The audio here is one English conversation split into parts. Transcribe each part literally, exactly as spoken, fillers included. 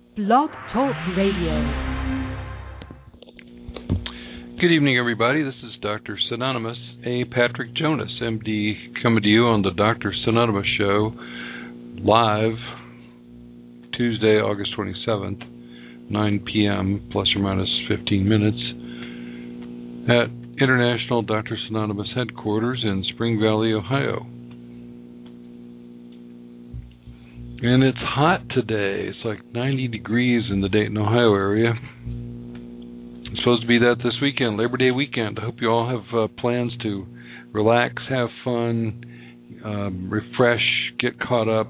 Blog Talk Radio. Good evening, everybody. This is Doctor Synonymous, A. Patrick Jonas, M D, coming to you on the Doctor Synonymous Show, live Tuesday, August twenty-seventh, nine p.m., plus or minus fifteen minutes, at International Doctor Synonymous Headquarters in Spring Valley, Ohio. And it's hot today. It's like ninety degrees in the Dayton, Ohio area. It's supposed to be that this weekend, Labor Day weekend. I hope you all have uh, plans to relax, have fun, um, refresh, get caught up.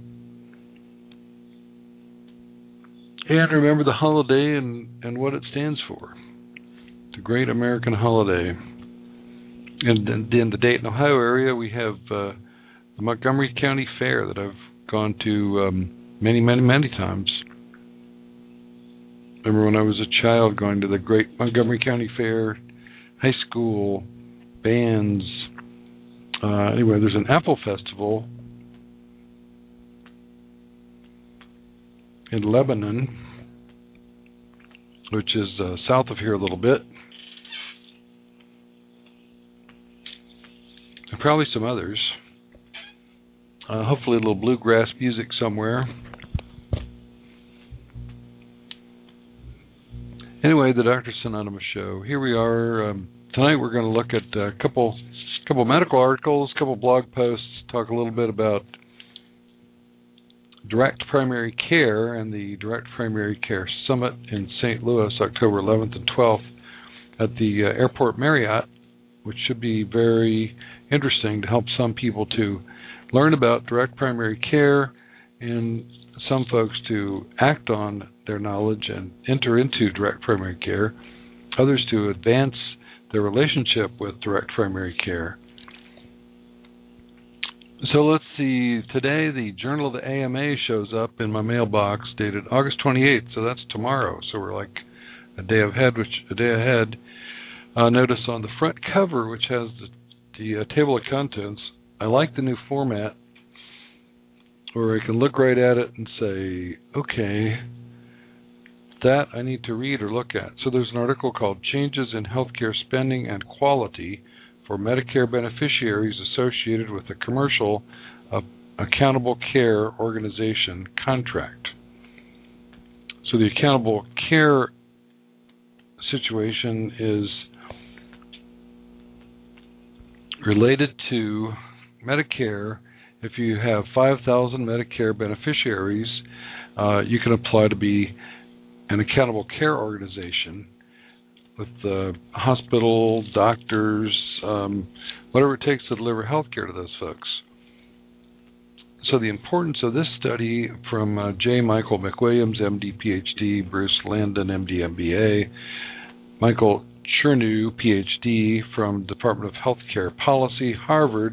And remember the holiday and, and what it stands for. It's a great American holiday. And in the Dayton, Ohio area, we have uh, the Montgomery County Fair that I've gone to um, many, many, many times. Remember when I was a child going to the great Montgomery County Fair, high school, bands. Uh, anyway, there's an apple festival in Lebanon, which is uh, south of here a little bit. And probably some others. Uh, hopefully a little bluegrass music somewhere. Anyway, the Doctor Synonymous Show. Here we are. Um, tonight we're going to look at a couple, couple medical articles, a couple blog posts, talk a little bit about direct primary care and the Direct Primary Care Summit in Saint Louis, October eleventh and twelfth at the uh, Airport Marriott, which should be very interesting to help some people to learn about direct primary care and some folks to act on their knowledge and enter into direct primary care, others to advance their relationship with direct primary care. So let's see, today the Journal of the A M A shows up in my mailbox dated August twenty-eighth, so that's tomorrow, so we're like a day ahead, which a day ahead. Uh, notice on the front cover, which has the, the uh, table of contents, I like the new format where I can look right at it and say, okay, that I need to read or look at. So there's an article called Changes in Healthcare Spending and Quality for Medicare Beneficiaries Associated with the Commercial uh, Accountable Care Organization Contract. So the accountable care situation is related to Medicare. If you have five thousand Medicare beneficiaries, uh, you can apply to be an accountable care organization with the hospital, doctors, um, whatever it takes to deliver health care to those folks. So the importance of this study from uh, J. Michael McWilliams, M D, P H D, Bruce Landon, M D, M B A, Michael Chernew, P H D, from Department of Healthcare Policy, Harvard,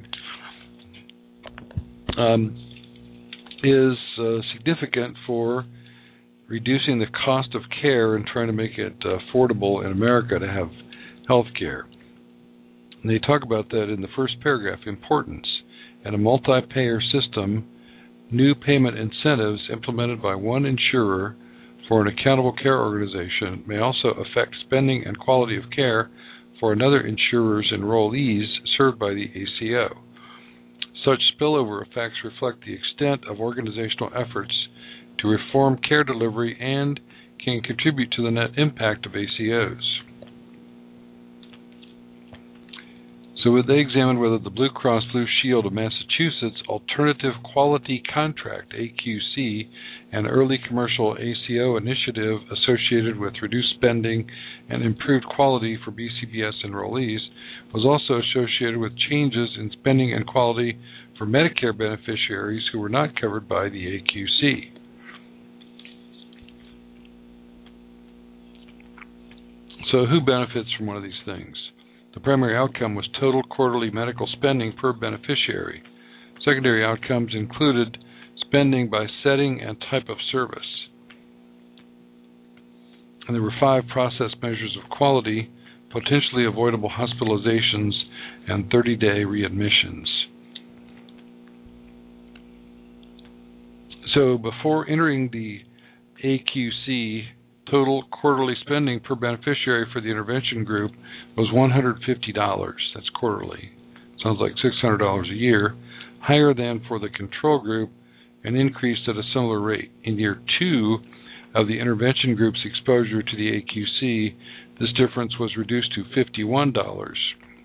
um, is uh, significant for reducing the cost of care and trying to make it uh, affordable in America to have health care. And they talk about that in the first paragraph, importance. In a multi-payer system, new payment incentives implemented by one insurer for an accountable care organization may also affect spending and quality of care for another insurer's enrollees served by the A C O. Such spillover effects reflect the extent of organizational efforts to reform care delivery and can contribute to the net impact of A C Os. So they examined whether the Blue Cross Blue Shield of Massachusetts Alternative Quality Contract, A Q C, an early commercial A C O initiative associated with reduced spending and improved quality for B C B S enrollees, was also associated with changes in spending and quality for Medicare beneficiaries who were not covered by the A Q C. So who benefits from one of these things? The primary outcome was total quarterly medical spending per beneficiary. Secondary outcomes included spending by setting and type of service. And there were five process measures of quality, potentially avoidable hospitalizations, and thirty-day readmissions. So before entering the A Q C total quarterly spending per beneficiary for the intervention group was one hundred fifty dollars. That's quarterly. Sounds like six hundred dollars a year, higher than for the control group and increased at a similar rate. In year two of the intervention group's exposure to the A Q C, this difference was reduced to fifty-one dollars.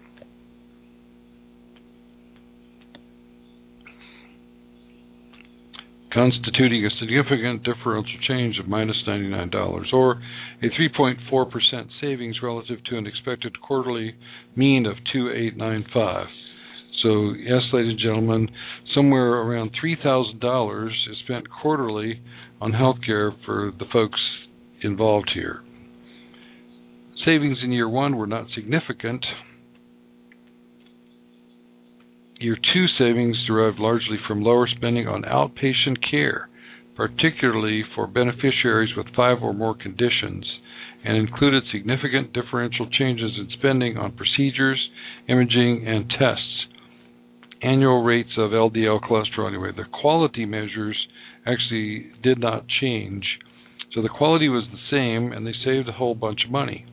Constituting a significant differential change of minus ninety-nine dollars, or a three point four percent savings relative to an expected quarterly mean of two thousand eight hundred ninety-five dollars. So, yes, ladies and gentlemen, somewhere around three thousand dollars is spent quarterly on health care for the folks involved here. Savings in year one were not significant. Year two savings derived largely from lower spending on outpatient care, particularly for beneficiaries with five or more conditions, and included significant differential changes in spending on procedures, imaging, and tests. Annual rates of L D L cholesterol, anyway, the quality measures actually did not change. So the quality was the same, and they saved a whole bunch of money.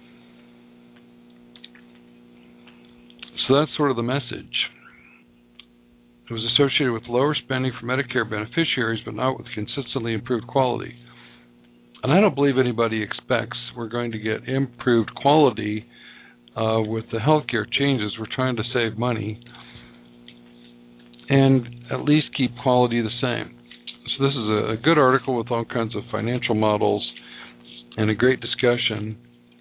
So that's sort of the message. It was associated with lower spending for Medicare beneficiaries, but not with consistently improved quality. And I don't believe anybody expects we're going to get improved quality uh, with the healthcare changes. We're trying to save money and at least keep quality the same. So this is a, a good article with all kinds of financial models and a great discussion.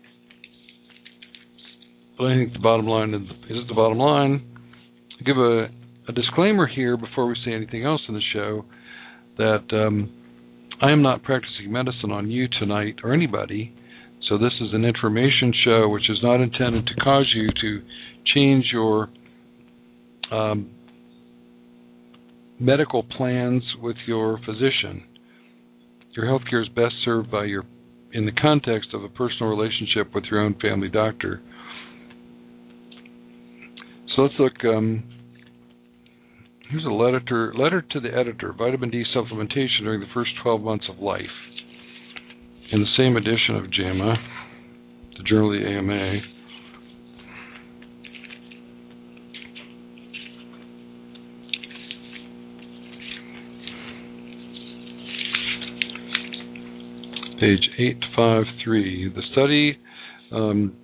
But I think the bottom line is, is the bottom line. I'll give a A disclaimer here before we say anything else in the show that um, I am not practicing medicine on you tonight or anybody, so this is an information show which is not intended to cause you to change your um, medical plans with your physician. Your health care is best served by your, in the context of a personal relationship with your own family doctor. So let's look. Um, Here's a letter, letter to the editor, vitamin D supplementation during the first twelve months of life. In the same edition of JAMA, the Journal of the A M A. Page eight fifty-three. The study um,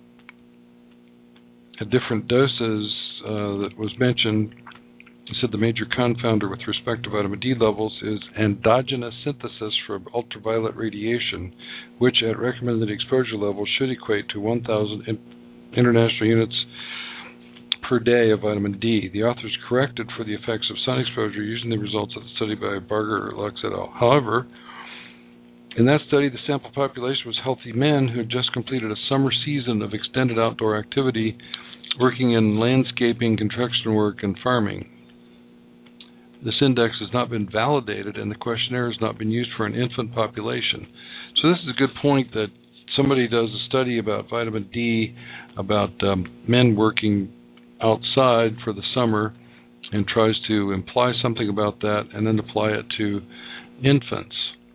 at different doses uh, that was mentioned. He said the major confounder with respect to vitamin D levels is endogenous synthesis from ultraviolet radiation, which at recommended exposure levels should equate to one thousand international units per day of vitamin D. The authors corrected for the effects of sun exposure using the results of the study by Barger, Lux et al. However, in that study, the sample population was healthy men who had just completed a summer season of extended outdoor activity, working in landscaping, construction work, and farming. This index has not been validated, and the questionnaire has not been used for an infant population. So this is a good point that somebody does a study about vitamin D, about um, men working outside for the summer, and tries to imply something about that and then apply it to infants.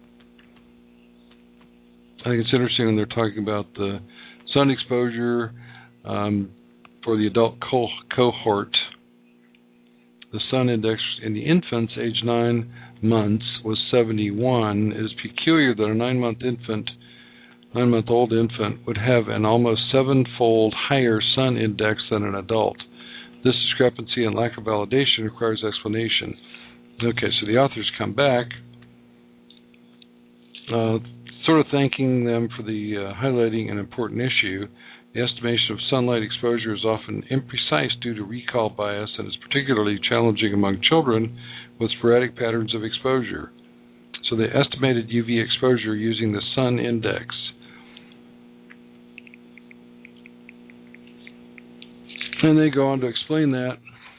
I think it's interesting when they're talking about the sun exposure um, for the adult co- cohort. The sun index in the infants aged nine months was seventy-one. It is peculiar that a nine-month infant, nine-month-old infant would have an almost seven-fold higher sun index than an adult. This discrepancy and lack of validation requires explanation. Okay, so the authors come back, uh, sort of thanking them for the uh, highlighting an important issue. The estimation of sunlight exposure is often imprecise due to recall bias and is particularly challenging among children with sporadic patterns of exposure. So they estimated U V exposure using the sun index. And they go on to explain that.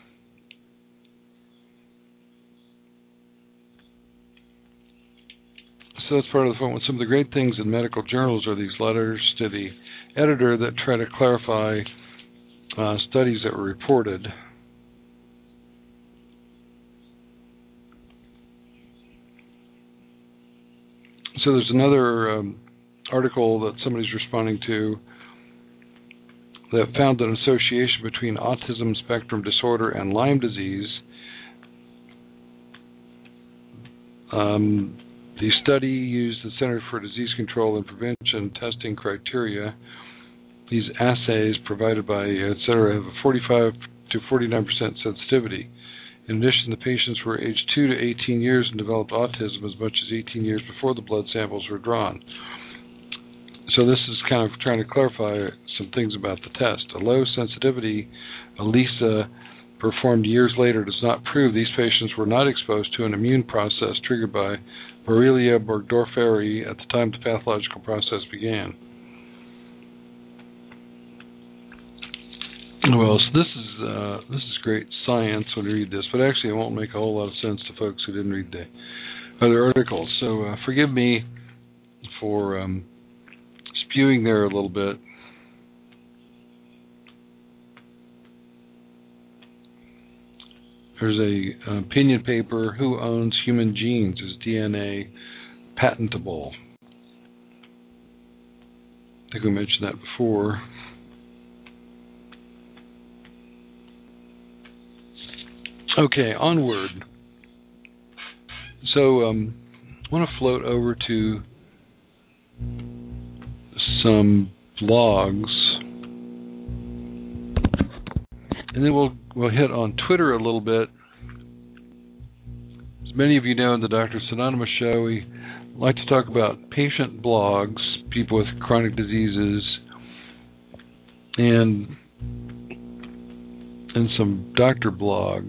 So that's part of the fun. Some of the great things in medical journals are these letters to the editor that try to clarify uh, studies that were reported. so there's another um, article that somebody's responding to that found an association between autism spectrum disorder and Lyme disease. Um, the study used the Center for Disease Control and Prevention testing criteria. These assays provided by et cetera have a forty-five to forty-nine percent sensitivity. In addition, the patients were aged two to eighteen years and developed autism as much as eighteen years before the blood samples were drawn. So this is kind of trying to clarify some things about the test. A low sensitivity ELISA performed years later does not prove these patients were not exposed to an immune process triggered by Borrelia burgdorferi at the time the pathological process began. Well, so this is uh, this is great science when you read this, but actually it won't make a whole lot of sense to folks who didn't read the other articles. So uh, forgive me for um, spewing there a little bit. There's a an opinion paper, Who Owns Human Genes? Is D N A patentable? I think we mentioned that before. Okay, onward. So um, I want to float over to some blogs, and then we'll we'll hit on Twitter a little bit. As many of you know, in the Doctors Anonymous show, we like to talk about patient blogs, people with chronic diseases, and and some doctor blogs.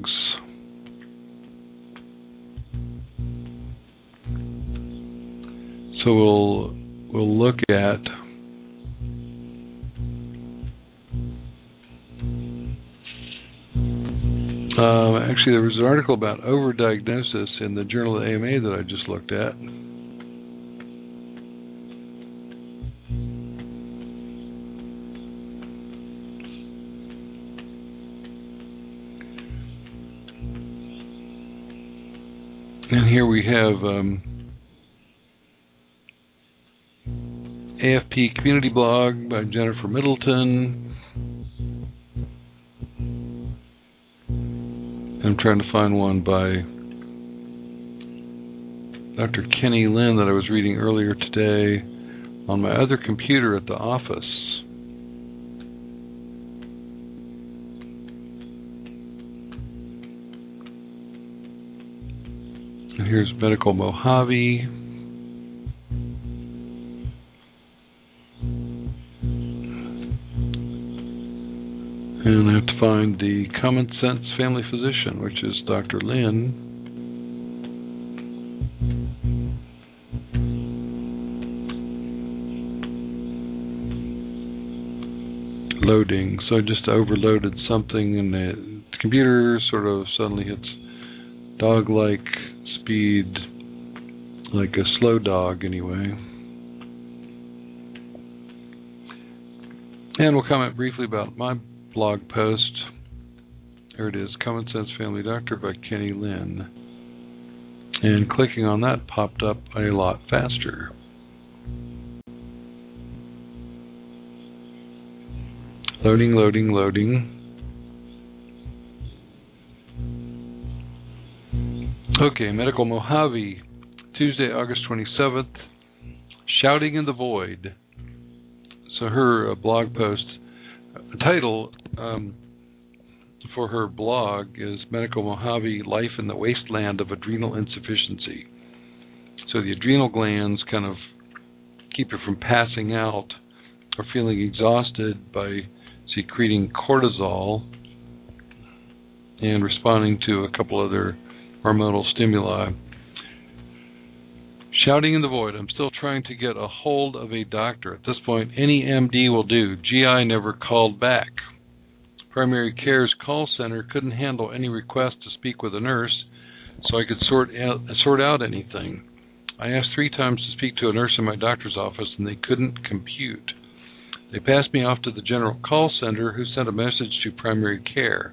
So we'll we'll look at um, actually there was an article about overdiagnosis in the Journal of A M A that I just looked at. And here we have um, A F P Community Blog by Jennifer Middleton. I'm trying to find one by Doctor Kenny Lin that I was reading earlier today on my other computer at the office. And here's Medical Mojave. And I have to find the Common Sense Family Physician, which is Doctor Lin. Loading. So I just overloaded something, and the computer sort of suddenly hits dog-like speed, like a slow dog anyway. And we'll comment briefly about my blog post. There it is, Common Sense Family Doctor by Kenny Lin. And clicking on that popped up a lot faster. Loading, loading, loading. Okay, Medical Mojave, Tuesday, August twenty-seventh, Shouting in the Void. So her uh, blog post, the title um, for her blog is Medical Mojave, Life in the Wasteland of Adrenal Insufficiency. So the adrenal glands kind of keep you from passing out or feeling exhausted by secreting cortisol and responding to a couple other hormonal stimuli. Shouting in the void. I'm still trying to get a hold of a doctor. At this point, any M D will do. G I never called back. Primary Care's call center couldn't handle any request to speak with a nurse, so I could sort out, sort out anything. I asked three times to speak to a nurse in my doctor's office, and they couldn't compute. They passed me off to the general call center, who sent a message to Primary Care.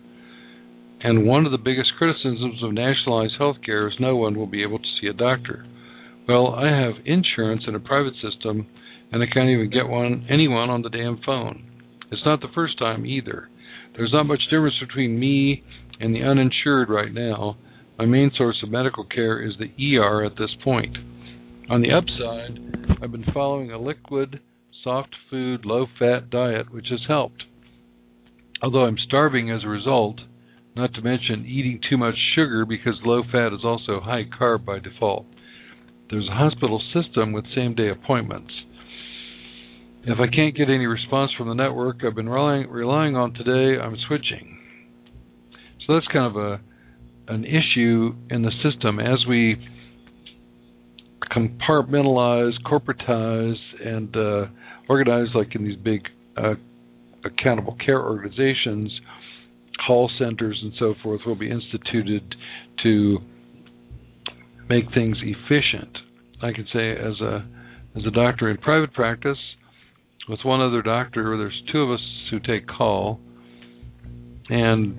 And one of the biggest criticisms of nationalized health care is no one will be able to see a doctor. Well, I have insurance in a private system, and I can't even get one anyone on the damn phone. It's not the first time either. There's not much difference between me and the uninsured right now. My main source of medical care is the E R at this point. On the upside, I've been following a liquid, soft food, low-fat diet, which has helped. Although I'm starving as a result, not to mention eating too much sugar because low-fat is also high-carb by default. There's a hospital system with same-day appointments. If I can't get any response from the network I've been relying, relying on today, I'm switching. So that's kind of a an issue in the system as we compartmentalize, corporatize, and uh, organize like in these big uh, accountable care organizations. Call centers and so forth will be instituted to make things efficient. I can say as a as a doctor in private practice, with one other doctor, there's two of us who take call, and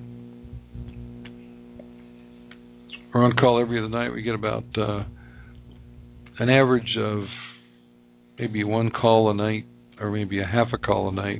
we're on call every other night. We get about uh, an average of maybe one call a night, or maybe a half a call a night.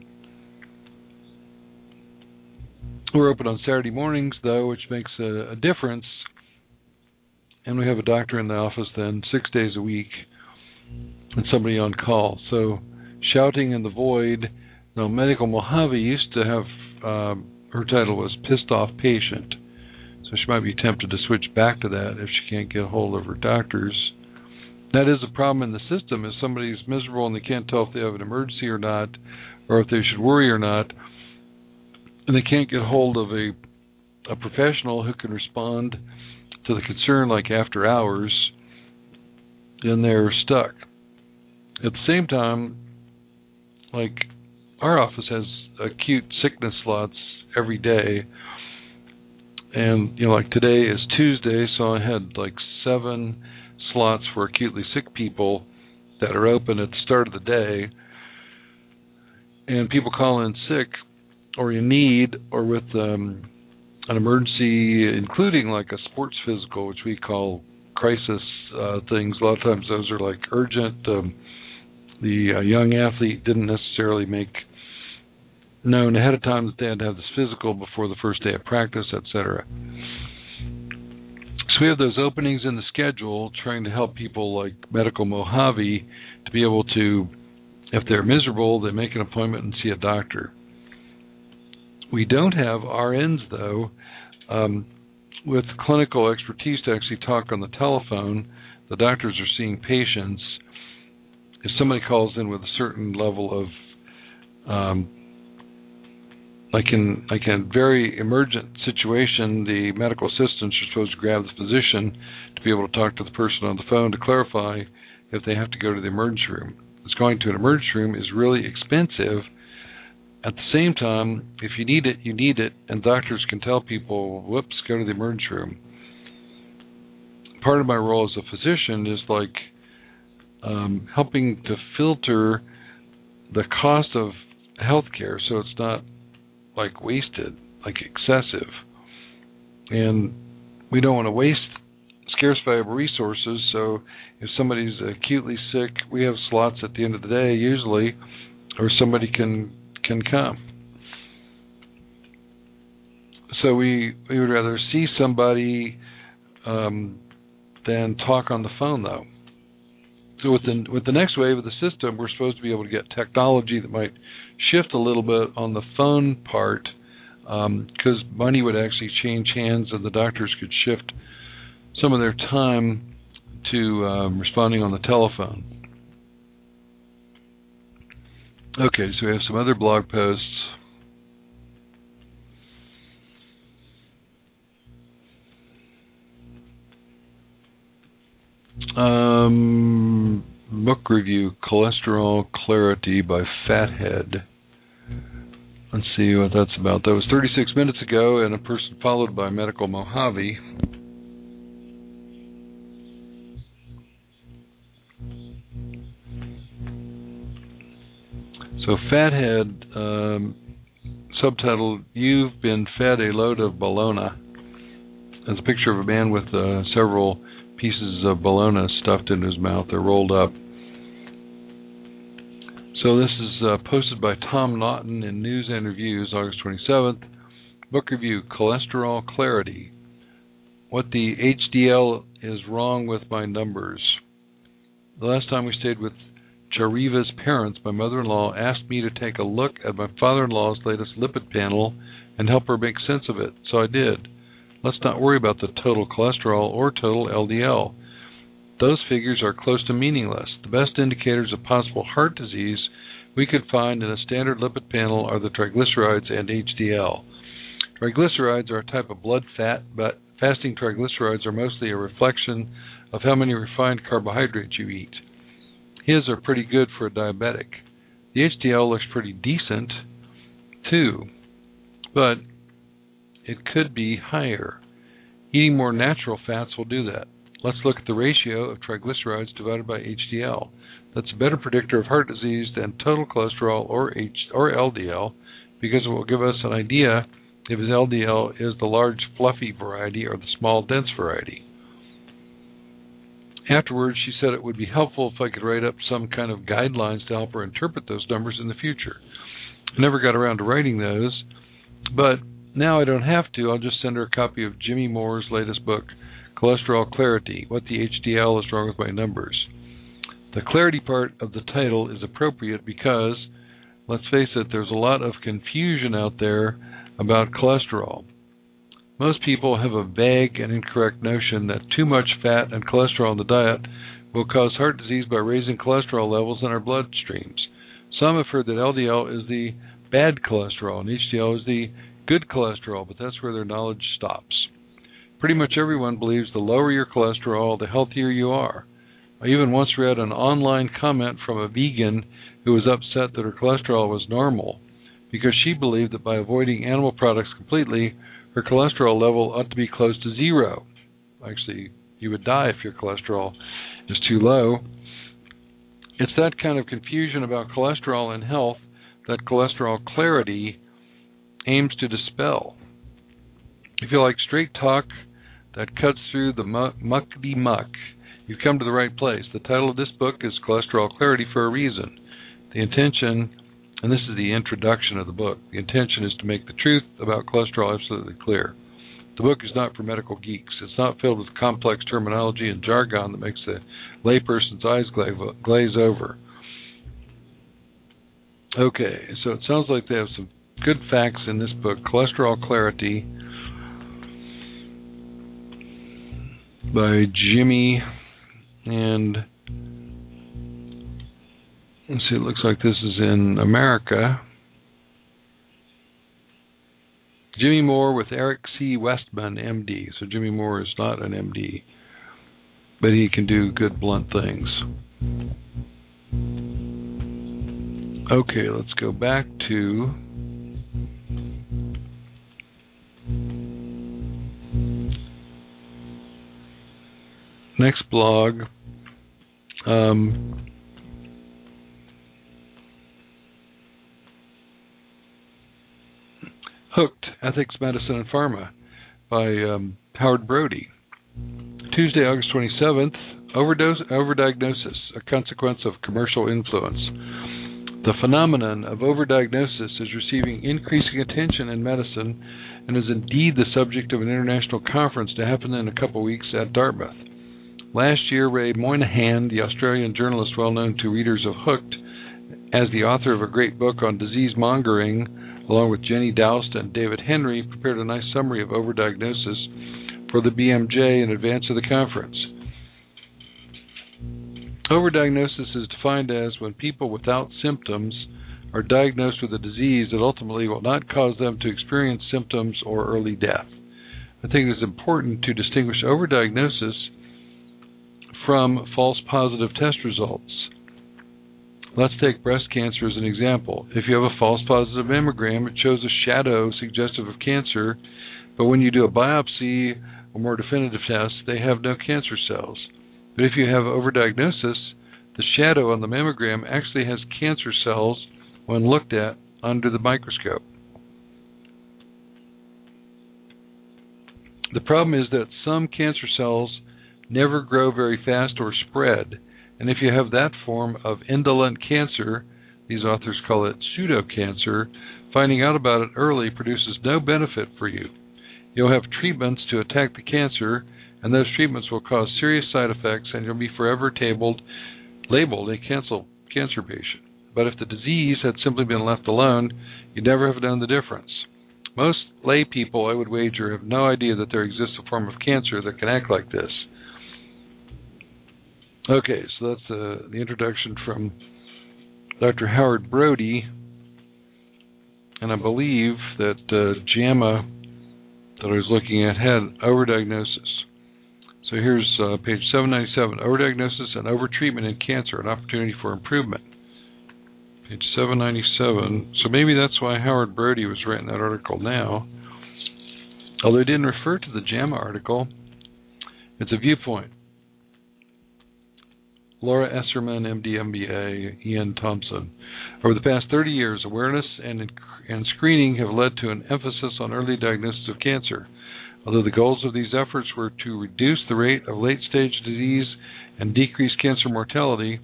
We're open on Saturday mornings, though, which makes a, a difference. And we have a doctor in the office then six days a week and somebody on call. So shouting in the void. Now, Medical Mojave used to have, uh, her title was Pissed Off Patient. So she might be tempted to switch back to that if she can't get hold of her doctors. That is a problem in the system. If somebody's miserable and they can't tell if they have an emergency or not, or if they should worry or not, and they can't get hold of a a professional who can respond to the concern like after hours, then they're stuck. At the same time, like our office has acute sickness slots every day, and you know, like today is Tuesday, so I had like seven slots for acutely sick people that are open at the start of the day, and people call in sick or in need or with um, an emergency, including like a sports physical, which we call crisis uh, things. A lot of times those are like urgent. Um, the uh, young athlete didn't necessarily make known ahead of time that they had to have this physical before the first day of practice, et cetera. So we have those openings in the schedule trying to help people like Medical Mojave to be able to, if they're miserable, they make an appointment and see a doctor. We don't have R Ns, though, um, with clinical expertise to actually talk on the telephone. The doctors are seeing patients. If somebody calls in with a certain level of, um, like in like in a very emergent situation, the medical assistants are supposed to grab the physician to be able to talk to the person on the phone to clarify if they have to go to the emergency room. Because going to an emergency room is really expensive. At the same time, if you need it, you need it, and doctors can tell people, whoops, go to the emergency room. Part of my role as a physician is like um, helping to filter the cost of healthcare so it's not like wasted, like excessive. And we don't want to waste scarce valuable resources, so if somebody's acutely sick, we have slots at the end of the day usually, or somebody can can come. So we we would rather see somebody um, than talk on the phone, though. So with the with the next wave of the system, we're supposed to be able to get technology that might shift a little bit on the phone part, because um, money would actually change hands, and the doctors could shift some of their time to um, responding on the telephone. Okay, so we have some other blog posts. Um, book review, Cholesterol Clarity by Fathead. Let's see what that's about. That was thirty-six minutes ago, and a person followed by Medical Mojave. So Fathead, um, subtitled, You've Been Fed a Load of Bologna. There's a picture of a man with uh, several pieces of bologna stuffed into his mouth. They're rolled up. So this is uh, posted by Tom Naughton in News and Reviews, August twenty-seventh. Book review, Cholesterol Clarity. What the H D L is wrong with my numbers. The last time we stayed with Chariva's parents, my mother-in-law asked me to take a look at my father-in-law's latest lipid panel and help her make sense of it. So I did. Let's not worry about the total cholesterol or total L D L. Those figures are close to meaningless. The best indicators of possible heart disease we could find in a standard lipid panel are the triglycerides and H D L. Triglycerides are a type of blood fat, but fasting triglycerides are mostly a reflection of how many refined carbohydrates you eat. His are pretty good for a diabetic. The H D L looks pretty decent, too, but it could be higher. Eating more natural fats will do that. Let's look at the ratio of triglycerides divided by H D L. That's a better predictor of heart disease than total cholesterol or H or L D L, because it will give us an idea if his L D L is the large fluffy variety or the small dense variety. Afterwards, she said it would be helpful if I could write up some kind of guidelines to help her interpret those numbers in the future. I never got around to writing those, but now I don't have to. I'll just send her a copy of Jimmy Moore's latest book, Cholesterol Clarity, What the H D L is Wrong with My Numbers. The clarity part of the title is appropriate because, let's face it, there's a lot of confusion out there about cholesterol. Most people have a vague and incorrect notion that too much fat and cholesterol in the diet will cause heart disease by raising cholesterol levels in our bloodstreams. Some have heard that L D L is the bad cholesterol and H D L is the good cholesterol, but that's where their knowledge stops. Pretty much everyone believes the lower your cholesterol, the healthier you are. I even once read an online comment from a vegan who was upset that her cholesterol was normal because she believed that by avoiding animal products completely, her cholesterol level ought to be close to zero. Actually, you would die if your cholesterol is too low. It's that kind of confusion about cholesterol and health that Cholesterol Clarity aims to dispel. If you like straight talk that cuts through the muckety-muck, you've come to the right place. The title of this book is Cholesterol Clarity for a reason. The intention, and this is the introduction of the book, the intention is to make the truth about cholesterol absolutely clear. The book is not for medical geeks. It's not filled with complex terminology and jargon that makes the layperson's eyes glaze over. Okay, so it sounds like they have some good facts in this book, Cholesterol Clarity, by Jimmy, and let's see, it looks like this is in America. Jimmy Moore with Eric C. Westman, M D. So Jimmy Moore is not an M D, but he can do good blunt things. Okay, let's go back to next blog. Um, Hooked, Ethics, Medicine, and Pharma by um, Howard Brody. Tuesday, August twenty-seventh, overdose, overdiagnosis, a consequence of commercial influence. The phenomenon of overdiagnosis is receiving increasing attention in medicine and is indeed the subject of an international conference to happen in a couple weeks at Dartmouth. Last year, Ray Moynihan, the Australian journalist well known to readers of Hooked as the author of a great book on disease mongering, along with Jenny Doust and David Henry, prepared a nice summary of overdiagnosis for the B M J in advance of the conference. Overdiagnosis is defined as when people without symptoms are diagnosed with a disease that ultimately will not cause them to experience symptoms or early death. I think it is important to distinguish overdiagnosis from false positive test results. Let's take breast cancer as an example. If you have a false positive mammogram, it shows a shadow suggestive of cancer, but when you do a biopsy or more definitive test, they have no cancer cells. But if you have overdiagnosis, the shadow on the mammogram actually has cancer cells when looked at under the microscope. The problem is that some cancer cells never grow very fast or spread, and if you have that form of indolent cancer, these authors call it pseudocancer, finding out about it early produces no benefit for you. You'll have treatments to attack the cancer, and those treatments will cause serious side effects, and you'll be forever tabled, labeled a cancer, cancer patient. But if the disease had simply been left alone, you'd never have known the difference. Most lay people, I would wager, have no idea that there exists a form of cancer that can act like this. Okay, so that's uh, the introduction from Doctor Howard Brody, and I believe that uh, JAMA that I was looking at had overdiagnosis. So here's uh, page seven ninety-seven, Overdiagnosis and Overtreatment in Cancer, an Opportunity for Improvement. Page seven ninety-seven. So maybe that's why Howard Brody was writing that article now. Although he didn't refer to the JAMA article, it's a viewpoint. Laura Esserman, M D, M B A, Ian Thompson. Over the past thirty years, awareness and, and screening have led to an emphasis on early diagnosis of cancer. Although the goals of these efforts were to reduce the rate of late-stage disease and decrease cancer mortality,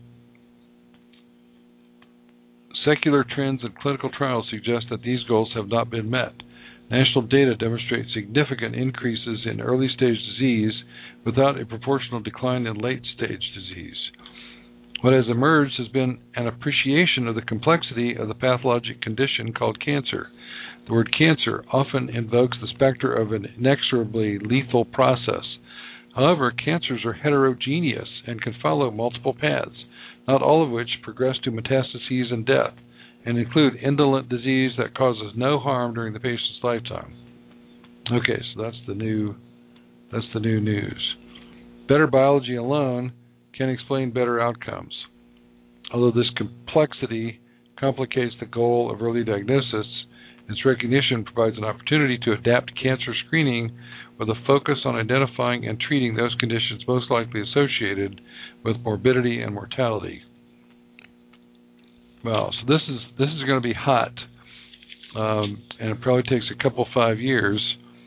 secular trends and clinical trials suggest that these goals have not been met. National data demonstrate significant increases in early-stage disease without a proportional decline in late-stage disease. What has emerged has been an appreciation of the complexity of the pathologic condition called cancer. The word cancer often invokes the specter of an inexorably lethal process. However, cancers are heterogeneous and can follow multiple paths, not all of which progress to metastases and death, and include indolent disease that causes no harm during the patient's lifetime. Okay, so that's the new, that's the new news. Better biology alone can explain better outcomes. Although this complexity complicates the goal of early diagnosis, its recognition provides an opportunity to adapt cancer screening with a focus on identifying and treating those conditions most likely associated with morbidity and mortality. Well, so this is this is going to be hot, um, and it probably takes a couple five years.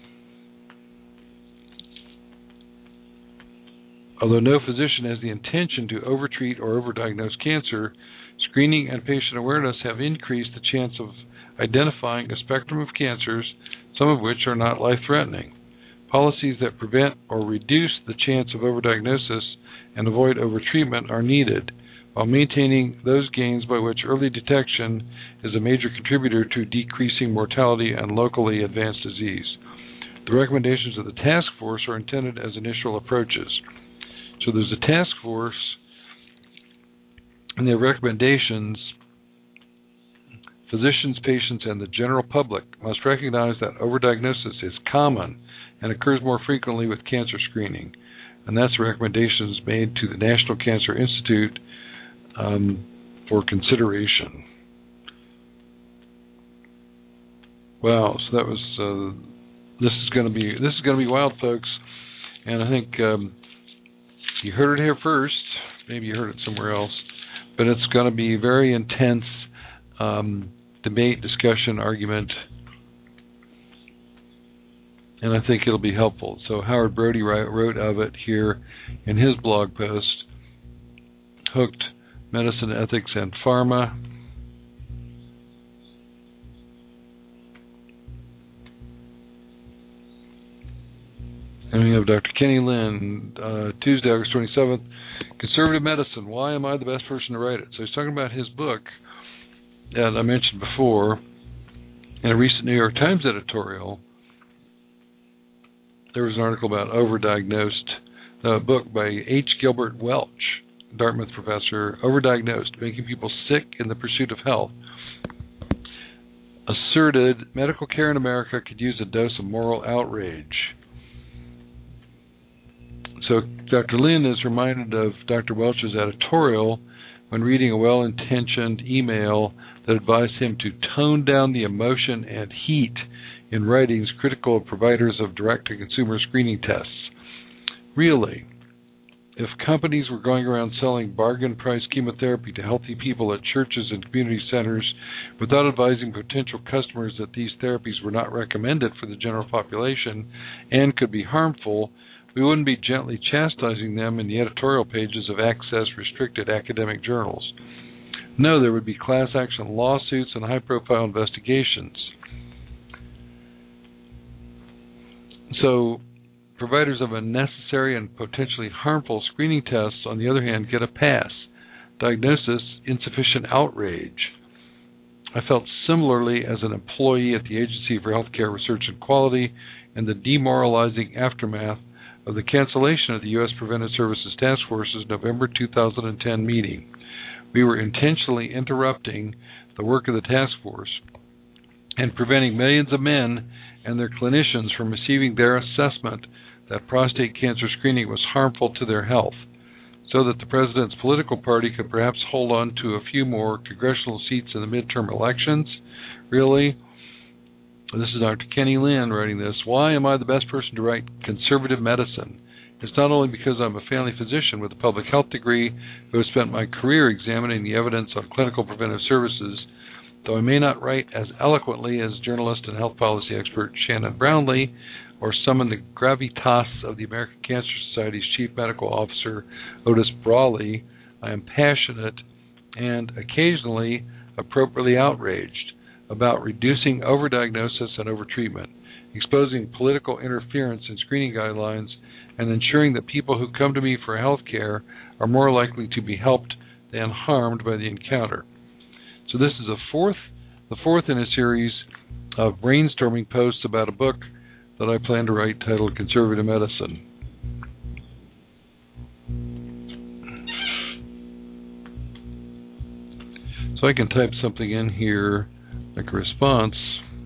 Although no physician has the intention to overtreat or overdiagnose cancer, screening and patient awareness have increased the chance of identifying a spectrum of cancers, some of which are not life-threatening. Policies that prevent or reduce the chance of overdiagnosis and avoid overtreatment are needed, while maintaining those gains by which early detection is a major contributor to decreasing mortality and locally advanced disease. The recommendations of the task force are intended as initial approaches. So there's a task force, and their recommendations. Physicians, patients, and the general public must recognize that overdiagnosis is common and occurs more frequently with cancer screening. And that's recommendations made to the National Cancer Institute um, for consideration. Wow, so that was uh, this is going to be this is going to be wild, folks. And I think um, you heard it here first. Maybe you heard it somewhere else, but it's going to be very intense. Um, debate, discussion, argument, and I think it'll be helpful. So Howard Brody wrote of it here in his blog post, Hooked, Medicine, Ethics, and Pharma. And we have Doctor Kenny Lynn, uh, Tuesday, August twenty-seventh, Conservative Medicine, Why Am I the Best Person to Write It? So he's talking about his book, as I mentioned before, in a recent New York Times editorial. There was an article about overdiagnosed, a book by H. Gilbert Welch, Dartmouth professor, Overdiagnosed, Making People Sick in the Pursuit of Health, asserted medical care in America could use a dose of moral outrage. So Doctor Lynn is reminded of Doctor Welch's editorial when reading a well-intentioned email that advised him to tone down the emotion and heat in writings critical of providers of direct-to-consumer screening tests. Really, if companies were going around selling bargain-price chemotherapy to healthy people at churches and community centers without advising potential customers that these therapies were not recommended for the general population and could be harmful, we wouldn't be gently chastising them in the editorial pages of access-restricted academic journals. No, there would be class action lawsuits and high-profile investigations. So, providers of unnecessary and potentially harmful screening tests, on the other hand, get a pass. Diagnosis, insufficient outrage. I felt similarly as an employee at the Agency for Healthcare Research and Quality in the demoralizing aftermath of the cancellation of the U S Preventive Services Task Force's November two thousand ten meeting. We were intentionally interrupting the work of the task force and preventing millions of men and their clinicians from receiving their assessment that prostate cancer screening was harmful to their health, so that the president's political party could perhaps hold on to a few more congressional seats in the midterm elections. Really? This is Doctor Kenny Lynn writing this. Why am I the best person to write conservative medicine? It's not only because I'm a family physician with a public health degree who has spent my career examining the evidence on clinical preventive services, though I may not write as eloquently as journalist and health policy expert Shannon Brownlee, or summon the gravitas of the American Cancer Society's Chief Medical Officer, Otis Brawley. I am passionate and occasionally appropriately outraged about reducing overdiagnosis and overtreatment, exposing political interference in screening guidelines, and ensuring that people who come to me for health care are more likely to be helped than harmed by the encounter. So this is a fourth, the fourth in a series of brainstorming posts about a book that I plan to write titled Conservative Medicine. So I can type something in here like a response.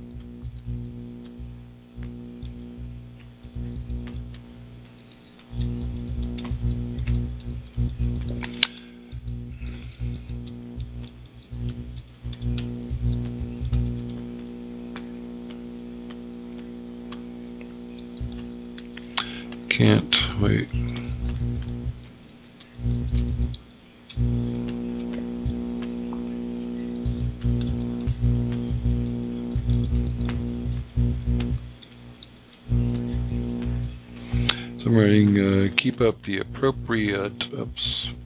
Can't wait. So I'm writing, uh, keep up the appropriate, oops.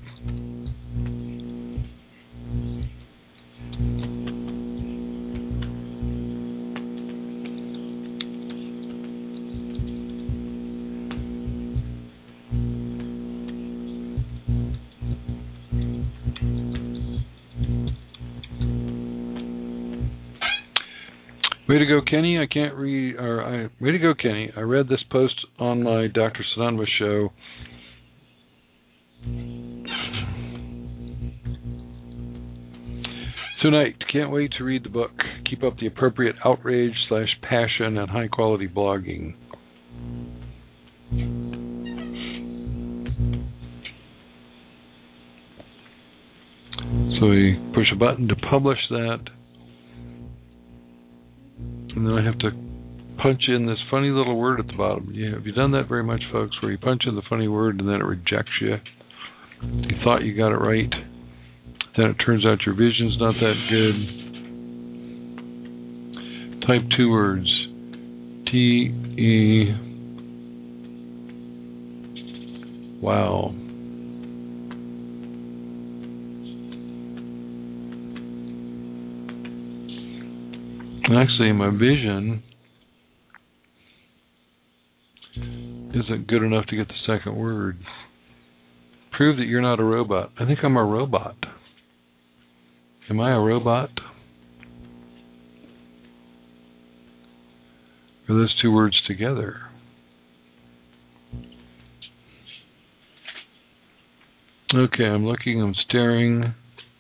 Way to go, Kenny. I can't read, or I, way to go, Kenny. I read this post on my Doctor Sananwa show. Tonight, can't wait to read the book. Keep up the appropriate outrage slash passion and high quality blogging. So we push a button to publish that. And then I have to punch in this funny little word at the bottom. Yeah, have you done that very much, folks, where you punch in the funny word and then it rejects you? You thought you got it right. Then it turns out your vision's not that good. Type two words. T E. Wow. Actually, my vision isn't good enough to get the second word. Prove that you're not a robot. I think I'm a robot. Am I a robot? Are those two words together? Okay, I'm looking, I'm staring,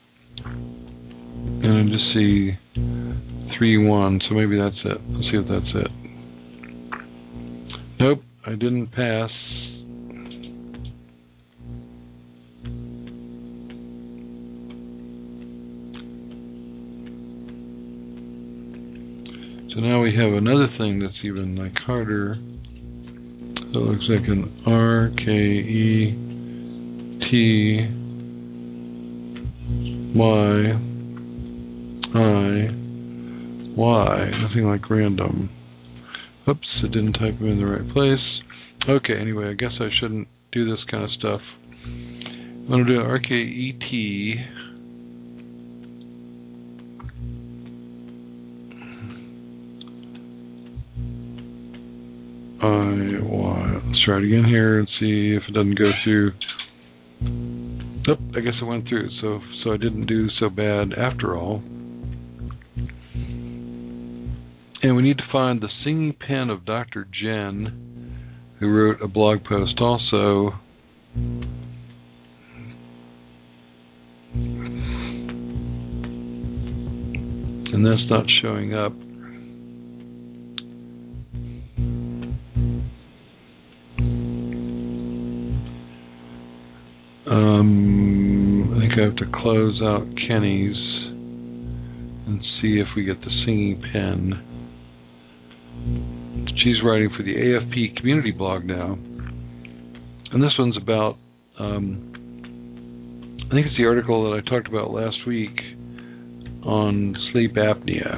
and I just see three one, so maybe that's it. Let's see if that's it. Nope, I didn't pass. So now we have another thing that's even like harder. So it looks like an R K E T Y I Y, nothing like random. Oops, it didn't type them in the right place. Okay, anyway, I guess I shouldn't do this kind of stuff. I'm going to do R K E T. I want, let's try it again here and see if it doesn't go through. Nope, I guess it went through, so so I didn't do so bad after all. And we need to find the singing pen of Doctor Jen, who wrote a blog post also. And that's not showing up. Um, I think I have to close out Kenny's and see if we get the singing pen. She's writing for the A F P community blog now. And this one's about, um, I think it's the article that I talked about last week on sleep apnea.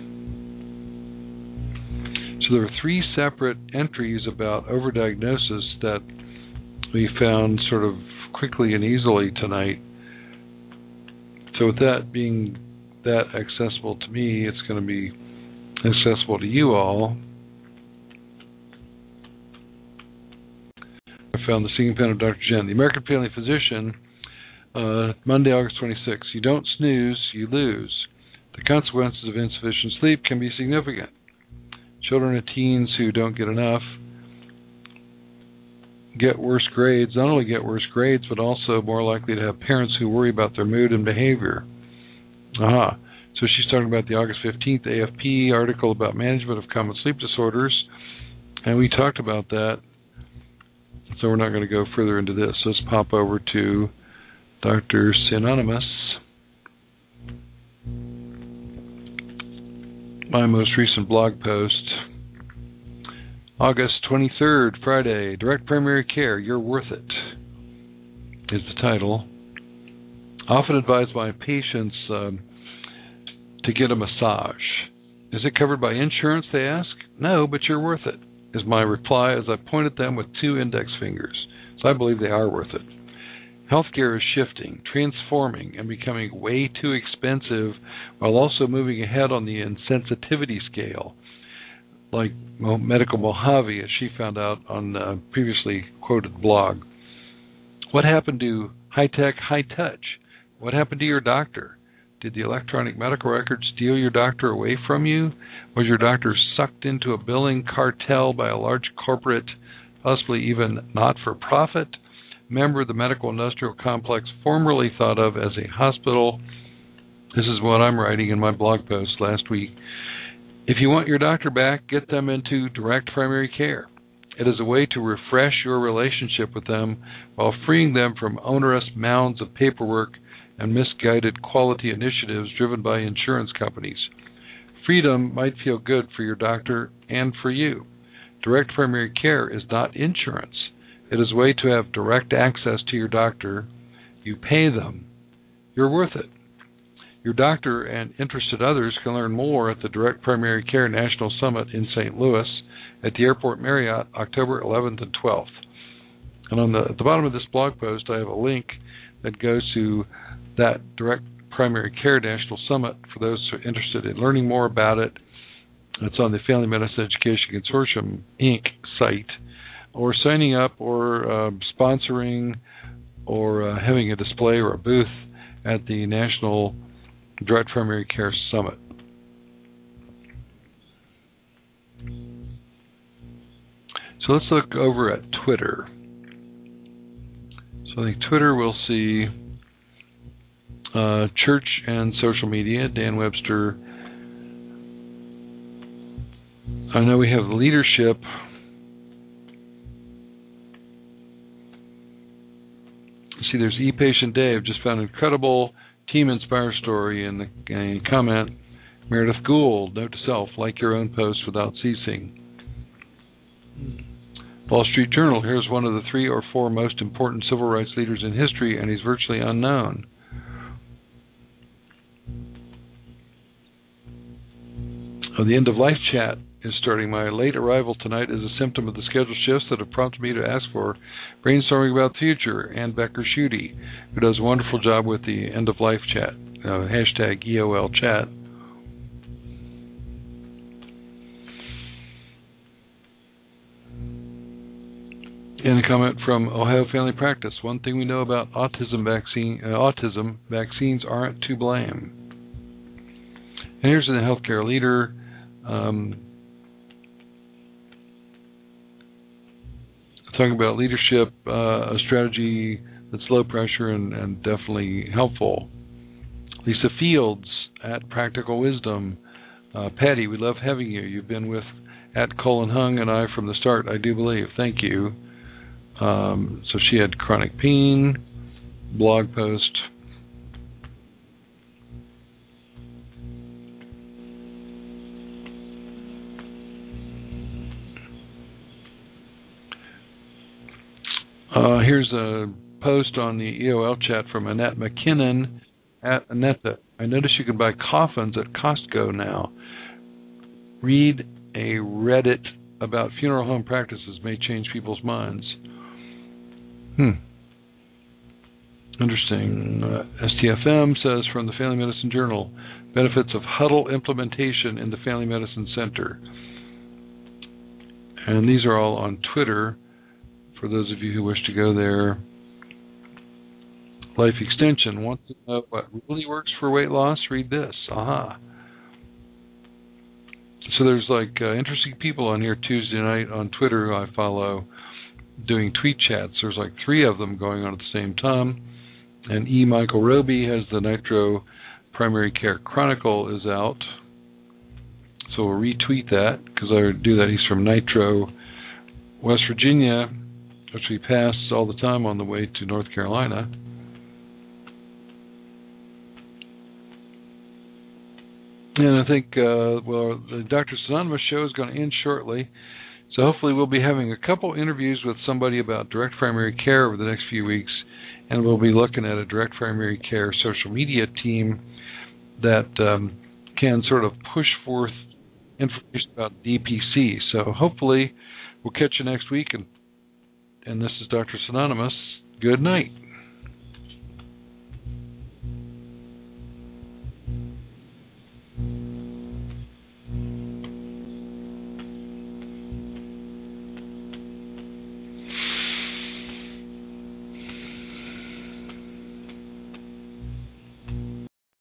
So there were three separate entries about overdiagnosis that we found sort of quickly and easily tonight. So with that being that accessible to me, it's going to be accessible to you all. I found the singing pen of Doctor Jen, the American Family Physician, uh, Monday, August twenty-sixth. You don't snooze, you lose. The consequences of insufficient sleep can be significant. Children and teens who don't get enough get worse grades, not only get worse grades, but also more likely to have parents who worry about their mood and behavior. Aha. So she's talking about the August fifteenth A F P article about management of common sleep disorders, and we talked about that, so we're not going to go further into this. So let's pop over to Doctor Synonymous, my most recent blog post. August twenty-third, Friday, Direct Primary Care, You're Worth It, is the title. Often advised my patients um, to get a massage. Is it covered by insurance, they ask? No, but you're worth it, is my reply as I point at them with two index fingers. So I believe they are worth it. Healthcare is shifting, transforming, and becoming way too expensive while also moving ahead on the insensitivity scale, like Medical Mojave, as she found out on a previously quoted blog. What happened to high-tech, high-touch? What happened to your doctor? Did the electronic medical record steal your doctor away from you? Was your doctor sucked into a billing cartel by a large corporate, possibly even not-for-profit member of the medical industrial complex formerly thought of as a hospital? This is what I'm writing in my blog post last week. If you want your doctor back, get them into direct primary care. It is a way to refresh your relationship with them while freeing them from onerous mounds of paperwork and misguided quality initiatives driven by insurance companies. Freedom might feel good for your doctor and for you. Direct primary care is not insurance. It is a way to have direct access to your doctor. You pay them. You're worth it. Your doctor and interested others can learn more at the Direct Primary Care National Summit in Saint Louis at the Airport Marriott, October eleventh and twelfth. And on the, at the bottom of this blog post, I have a link that goes to that Direct Primary Care National Summit for those who are interested in learning more about it. It's on the Family Medicine Education Consortium, Incorporated site, or signing up or uh, sponsoring or uh, having a display or a booth at the National Direct Primary Care Summit. So let's look over at Twitter. So I think Twitter will see uh, church and social media, Dan Webster. I know we have leadership. See, there's ePatient Dave, just found an incredible Team Inspire story in the uh, comment. Meredith Gould, note to self, like your own post without ceasing. Wall Street Journal, here's one of the three or four most important civil rights leaders in history, and he's virtually unknown. Oh, the end-of-life chat is starting. My late arrival tonight is a symptom of the schedule shifts that have prompted me to ask for brainstorming about the future. Ann Becker Schutte, who does a wonderful job with the end-of-life chat, uh, hashtag E O L chat. And a comment from Ohio Family Practice. One thing we know about autism vaccine, uh, autism vaccines aren't to blame. And here's the healthcare leader. Um, talking about leadership, uh, a strategy that's low pressure and, and definitely helpful. Lisa Fields at Practical Wisdom. Uh, Patty, we love having you. You've been with at Colin Hung and I from the start, I do believe. Thank you. Um, so she had chronic pain, blog post. Uh, here's a post on the E O L chat from Annette McKinnon at Annette. I notice you can buy coffins at Costco now. Read a Reddit about funeral home practices may change people's minds. Hmm. Interesting. Uh, S T F M says from the Family Medicine Journal, benefits of huddle implementation in the Family Medicine Center. And these are all on Twitter. For those of you who wish to go there. Life Extension wants to know what really works for weight loss? Read this. Aha. So there's like uh, interesting people on here Tuesday night on Twitter who I follow doing tweet chats. There's like three of them going on at the same time. And E. Michael Roby has the Nitro Primary Care Chronicle is out. So we'll retweet that because I do that. He's from Nitro, West Virginia, which we pass all the time on the way to North Carolina. And I think, uh, well, the Doctor Anonymous show is going to end shortly. So hopefully we'll be having a couple interviews with somebody about direct primary care over the next few weeks. And we'll be looking at a direct primary care social media team that um, can sort of push forth information about D P C. So hopefully we'll catch you next week. And And this is Doctor Anonymous. Good night.